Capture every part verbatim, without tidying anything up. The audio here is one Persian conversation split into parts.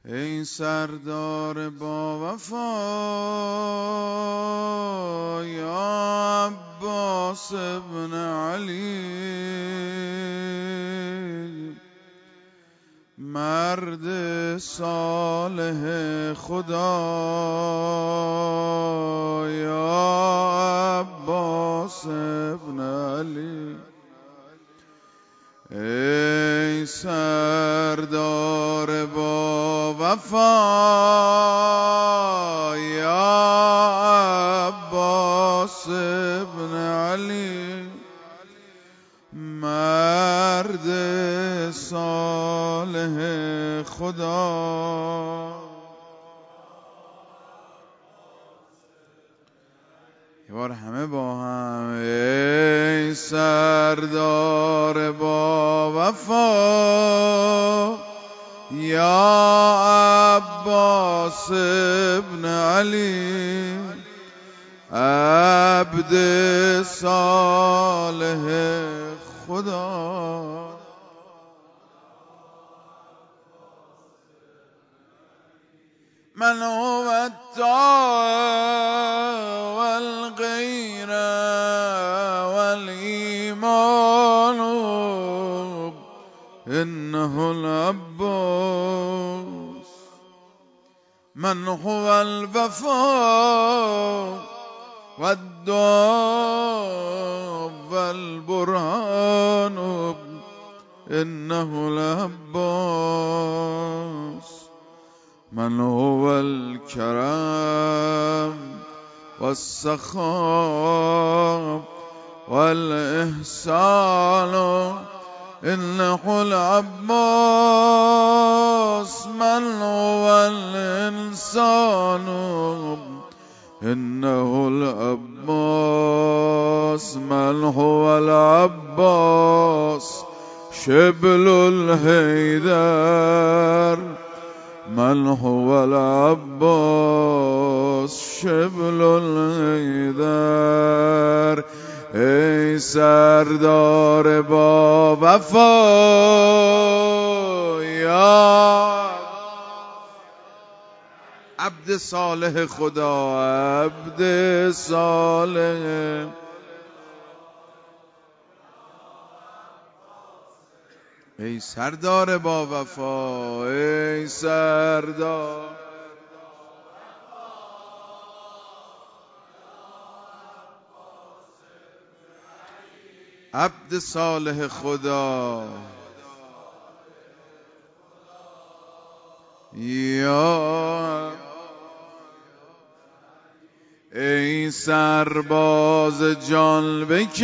ای سردار با وفا یا عباس ابن علی، مرد صالح خدا یا عباس ابن علی. ای سردار با وفا یا عباس ابن علی، مرد صالح خدا. یه بار همه با هم. ای سردار با وفا یا عباس ابن علی، عبد صالح خدا. من هو الطاعة والغير والإيمان، إنه العباس. من هو الوفاء والدعاء والبرهان، إنه العباس. من هو الكرم والسخاء والإحسان، إنه العباس. من هو الإنسان، إنه العباس. من هو العباس شبل الحيدر، من هو العباس شبل الحيدر. ای سردار با وفا یا عبد صالح خدا، عبد صالح. ای سردار با وفا، ای سردار عبد صالح خدا یا. ای سرباز جان به کف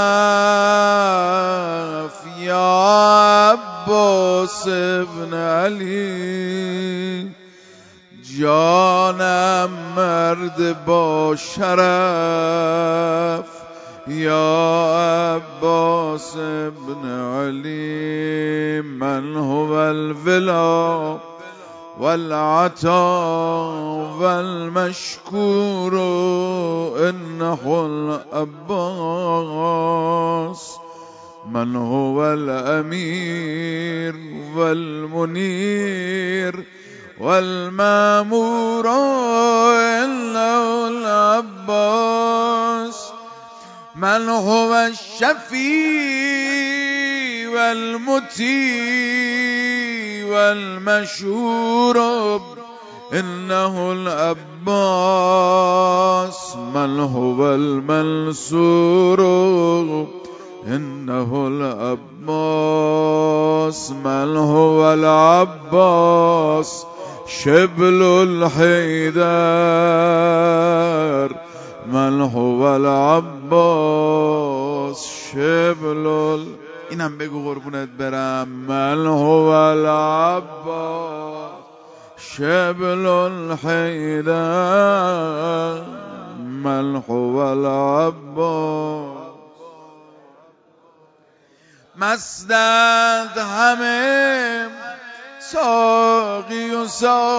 یا عباس ابن علی، جانم مرد با شرف یا عباس ابن علی. من هو الولا والعطا والمشكور، إنه العباس. من هو الأمير والمنير والمامور، إنه العباس. من هو الشفيع والمطيع والمشهور، إنه العباس. من هو المنصور، إنه العباس. من هو العباس شبل الحيدر، من هو العباس شبل ال... اینم بگو قربونت برم. من هو العباس شبل الحيدر، من هو العباس. مستند همه ساقی و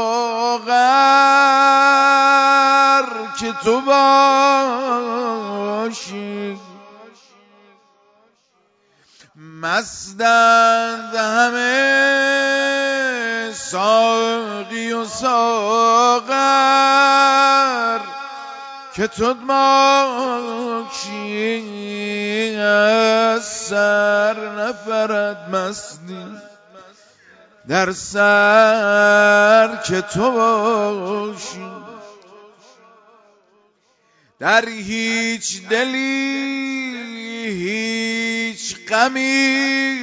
ساغر که تو باشی، مستند همه ساقی ساقی و ساغر که تو ماکی از سر نفرد مستی در سر که تو باشی در هیچ دلی هیچ غمی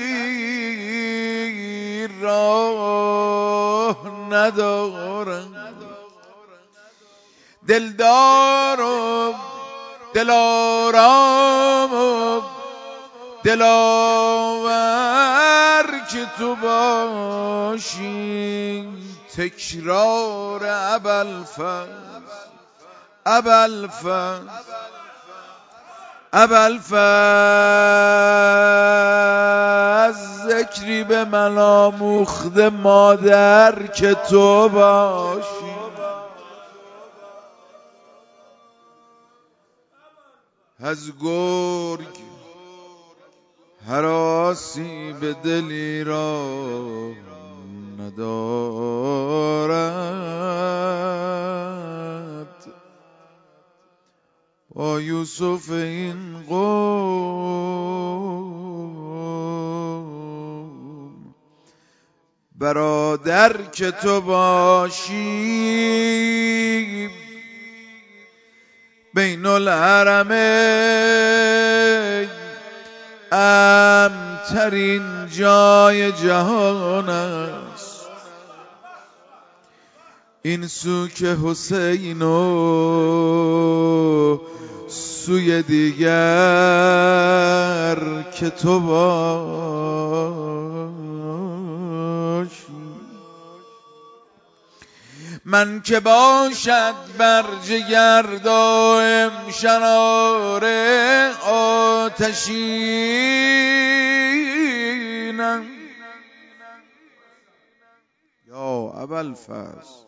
راه ندارم دلدارم دلارامم دلاور که تو باشی تکرار ابوالفضل ابوالفضل ابوالفضل ذکری به من آموخته مادر که تو باشی از گرگ هراسی به دلی را ندارد با یوسف این قوم برادر که تو باشی بین الحرمین امترین جای جهان است این سو که حسین و سوی دیگر که تو باشی من که باشد بر جگر دائم شرار آتشینم یا ابوالفضل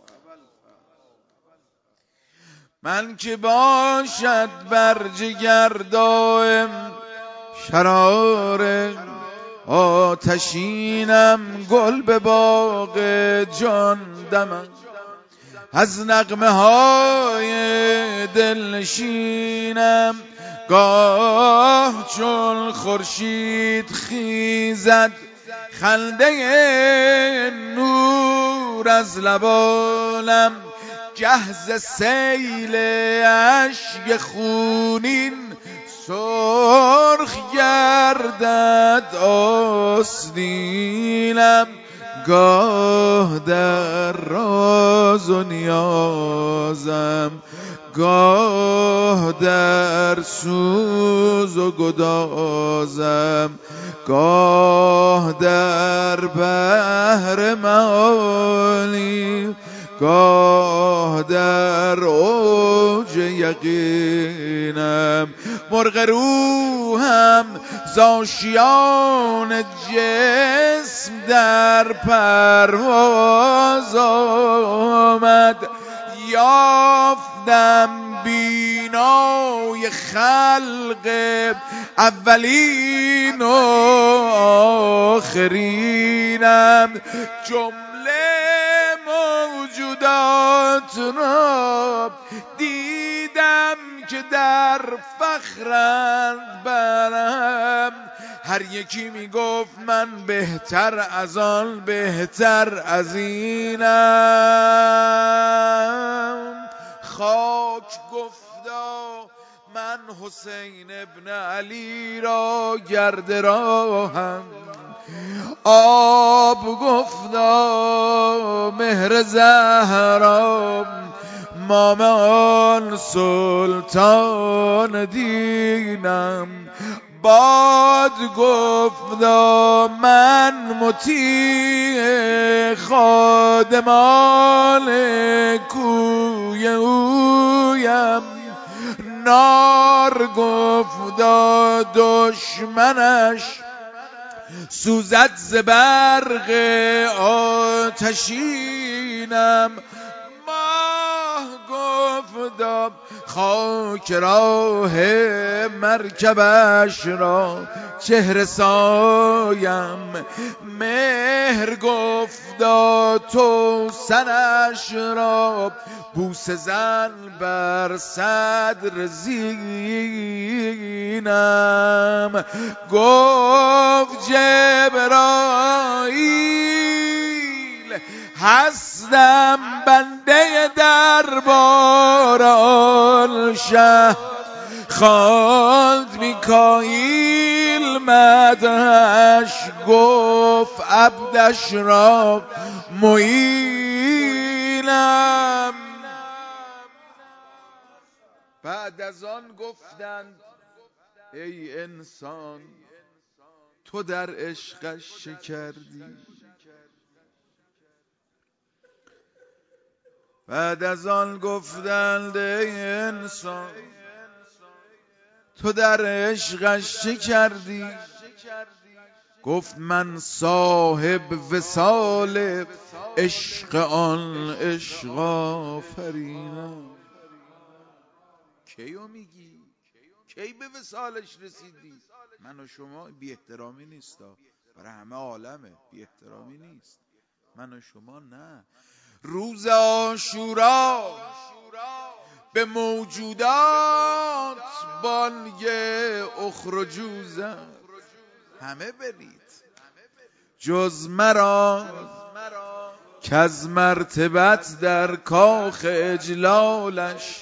من که باشد بر جگر دائم شرار آتشینم گل به باغ جان دمم از نغمه های دلنشینم گاه چون خورشید خیزد خنده نور از لبانم جهز سیل اشک خونین سرخ گردد آستینم گاه در راز و نیازم گاه در سوز و گدازم گاه در بحر معالی گاه در اوج یقینم مرغ روحم زاشیان جسم در پرواز آمد یافتم بینای خلق اولین و آخرینم جمله موجودات را دیدم که در فخرند برم هر یکی می گفت من بهتر از آن بهتر از اینم خاک گفتا من حسین ابن علی را گرد راهم آب گفتا مهر زهرا مام آن سلطان دینم باد گفتا من مطیع خادمان کوی اویم نار گفتا دشمنش سوزد ز برق آتشینم ماه گفت خدا خاک راه مرکبش را چهره سایم مهر گفتا تو سنش را بوسه زن بر صدر زینم گفت جبرائیل هستم بنده دربار آن شه خواند میکائیل مدحش گفت عبدش را معینم. بعد از آن گفتند ای انسان تو در عشقش چه کردی؟ بعد از آن گفتند ای انسان تو در عشقش چه کردی؟ گفت من صاحب وصال عشق آن عشق آفرینم. کیو میگی؟ کی به وصالش رسیدی؟ من و شما بی احترامی نیست، برای همه عالمه، بی احترامی نیست، من و شما نه. روز عاشورا به موجودات بانگ اخرجوا زد همه برید جز مرا کز مرتبت در کاخ اجلالش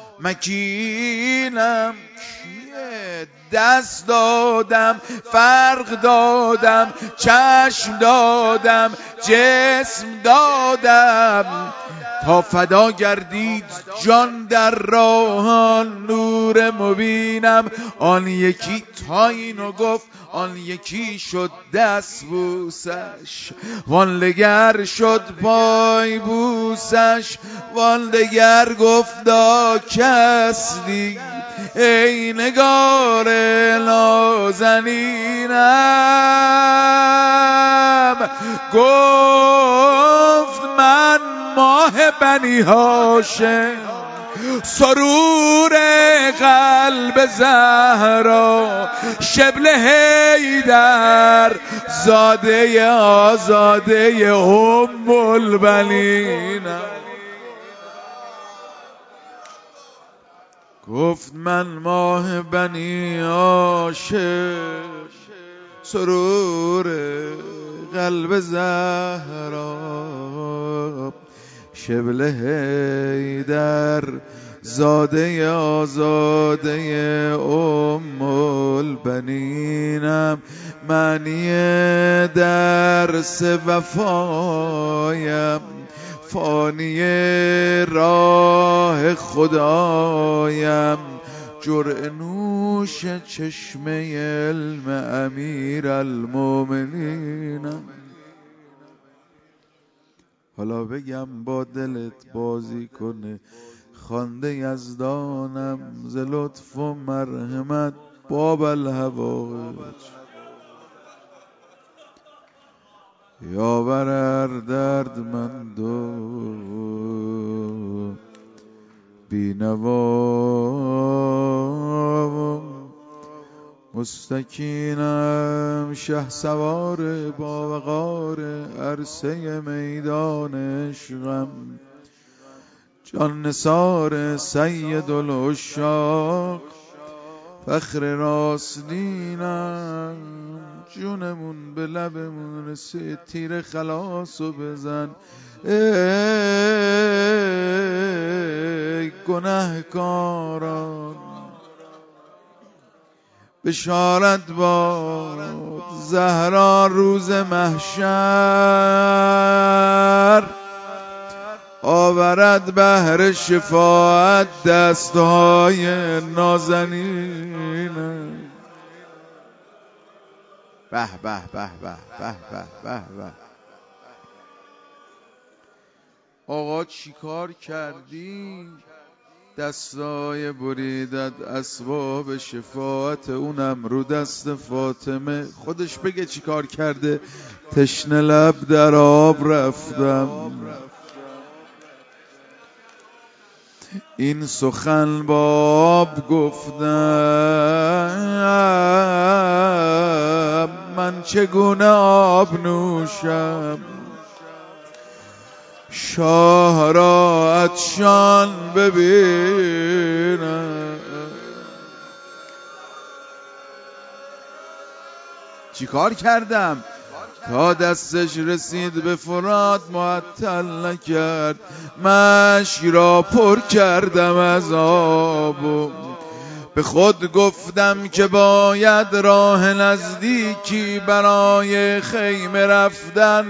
مکینم. کیه؟ دست دادم فرق دادم چشم دادم جسم دادم تا فدا گردید جان در راهان نور مبینم. آن یکی تا اینو گفت آن یکی شد دست بوسش وان دگر شد پای بوسش وان دگر گفتا کس دید ای نگار نازنینم. گفت من ماه بنی هاشم سرور قلب زهرا شبل حیدر زاده آزاده ام البنینم. گفت من ماه بنی هاشم سرور قلب زهرا شبل حیدر زاده آزاده ام البنینم. معنی درس وفایم فانی راه خدایم جرعه نوش چشمه علم امیر المومنینم. حالا بگم با دلت بازی کنه خوانده یزدانم ز لطف و مرحمت باب الهوایج یاور هر دردمند و بینوا مستکینم شه سوار با وقار عرصه میدان عشقم جان نثار سید العشاق فخر راستینم. جونمون به لبمون رسید تیر خلاصو بزن ای گنهکاران. بشارت باد زهرا روز محشر آورد بهر شفاعت دستهای نازنینه. به به به به به به به به. آقا چیکار کردی؟ دستای بریدت اسباب شفاعت اونم رو دست فاطمه. خودش بگه چیکار کرده. تشنه لب در آب رفتم این سخن باب گفتم من چگونه آب نوشم شاه را عطشان ببینم. چی کار کردم تا دستش رسید به فرات معطل نکرد، مشک را پر کردم از آب و به خود گفتم که باید راه نزدیکی برای خیمه رفتن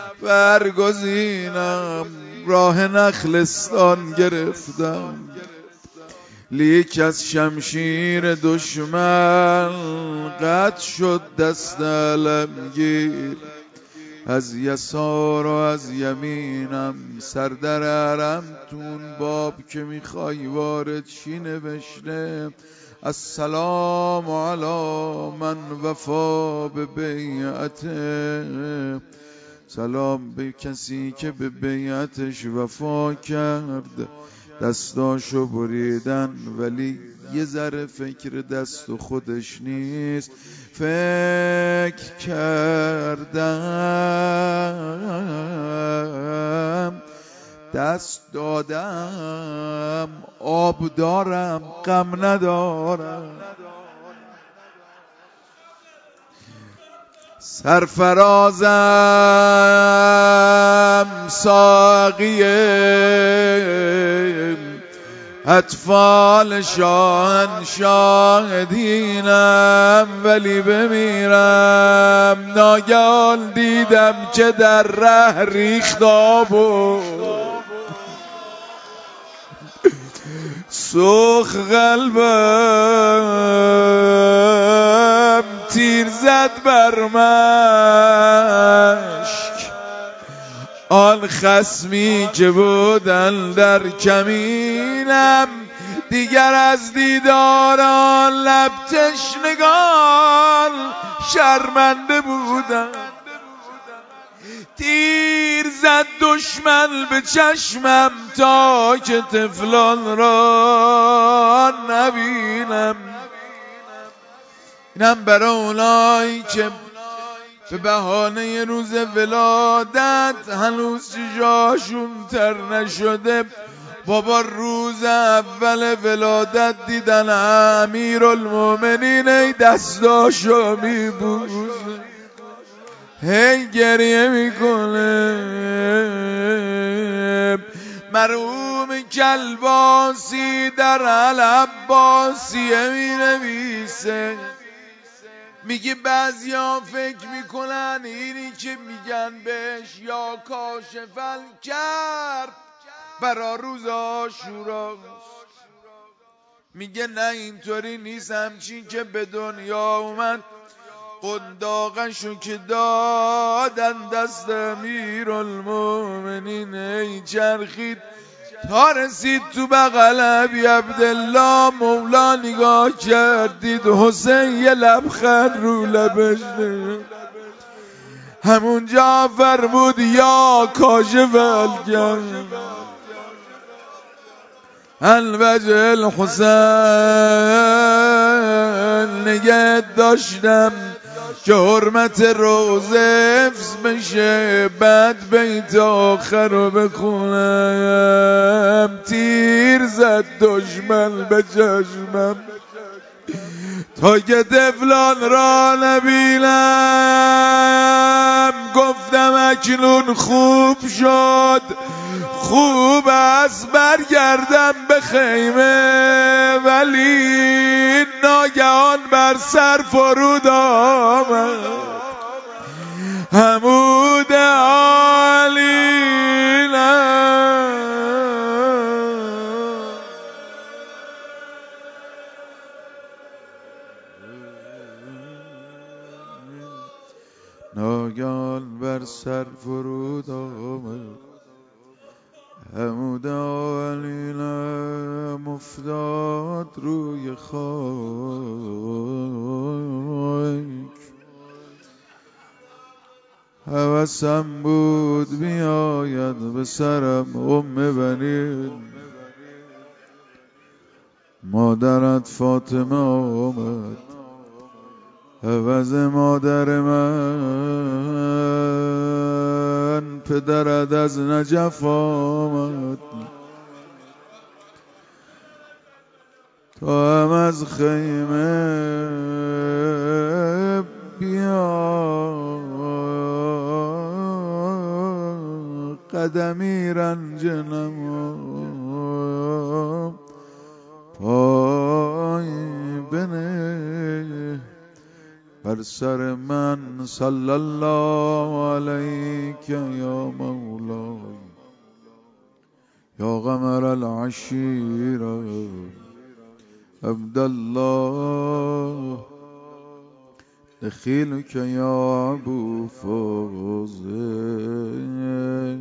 برگزینم. راه نخلستان گرفتم لیک از شمشیر دشمن قطع شد دست علمگیر. از یسار و از یمینم سردر حرم تون باب که میخوای وارد چی نوشته؟ السلام علی من وفا به بیعته، سلام به کسی که به بیعتش وفا کرد. دستاشو بریدن ولی یه ذره فکر دست و خودش نیست. فکر کردم دست دادم آب دارم غم ندارم. سرفرازم ساقیه اطفال شاهنشاه دینم ولی بمیرم. ناگهان دیدم که در ره ریخت آب و سوخ قلبم تیر زد بر مشک. آن خصمی که بودن در کمینم دیگر از دیداران لب تشنگان شرمنده بودم. تیر زد دشمن به چشمم تا که طفلان را نبینم. اینم برای اونایی که به بهانه روز ولادت هنوز جاشون تر نشده. بابا روز اول ولادت دیدن امیرالمومنین ای دستاشو میبوزه هی گریه میکنه. مرحوم کلباسی در العباسیه مینویسه، میگه بعضیا فکر میکنن اینی که میگن بهش یا کاشف الکرب برا روز عاشورا. میگه نه اینطوری نیست، همچین که به دنیا اومد قنداقشو که دادن دست امیرالمومنین ای چرخید تا رسید تو بغل ابی عبدالله. مولا نگاه کردید حسین یه لبخند رو لبش نمید. همونجا فرمود یا کاشف الکرب الوجه الحسین. نگه داشتم که حرمت روزه حفظ بشه بعد بیت آخر رو بخونم. تیر زد دشمن به چشمم تا که طفلان را نبینم. گفتم اکنون خوب شد، خوب است برگردم به خیمه، ولی ناگهان بر سر فرود آمد حمود عالینا. ناگهان بر سر فرود آمد حمود عالینا. افتاد روی خاک. هوسم بود بیاید به سرم ام بنین، مادرت فاطمه آمد عوض مادر من، پدرت از نجف آمد تا هم از خیمه بیا، قدمی رنج نما پای بنه بر سر من. صلی الله علیک یا مولای یا قمر العشیره عبدالله دخیلک یا ابو فاضل.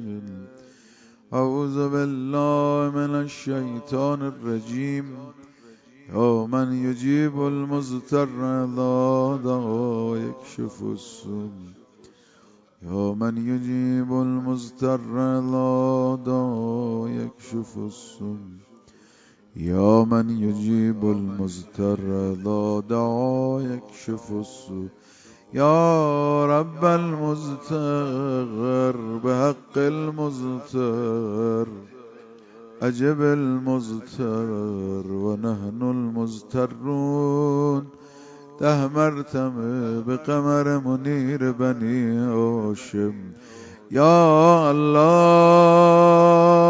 اعوذ بالله من الشیطان الرجیم. یا من یجیب المضطر اذا دعا یکشف السوء. یا من یجیب المضطر اذا دعا یکشف السوء. یا من یجیب المضطر اذا دعا یکشف السوء. یا رب المضطر بحق المضطر اجب المضطر و نحن المضطرون. ده مرتبه به قمر منیر بنی هاشم. یا الله